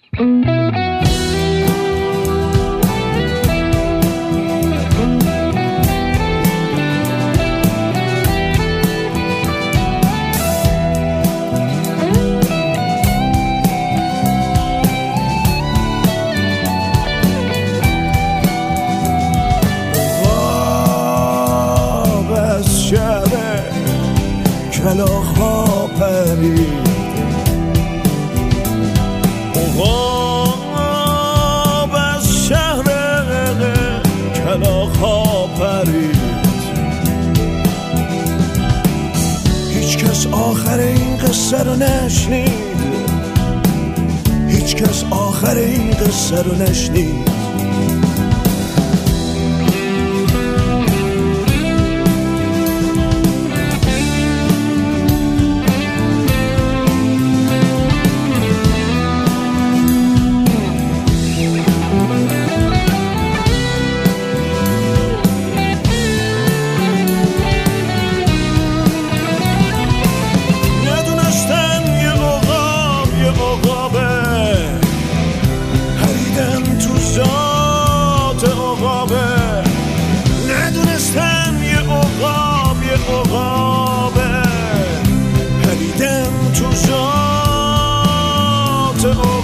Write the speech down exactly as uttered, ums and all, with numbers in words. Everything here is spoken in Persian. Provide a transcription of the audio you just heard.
کلاغ‌ها پرید، عقاب از شهر کلاغ‌ها پرید. هیچ کس آخر این قصه رو نشنید، هیچ کس آخر این قصه رو نشنید. ندونستن یه عقاب یه عقابه، پریدن تو ذات عقابه.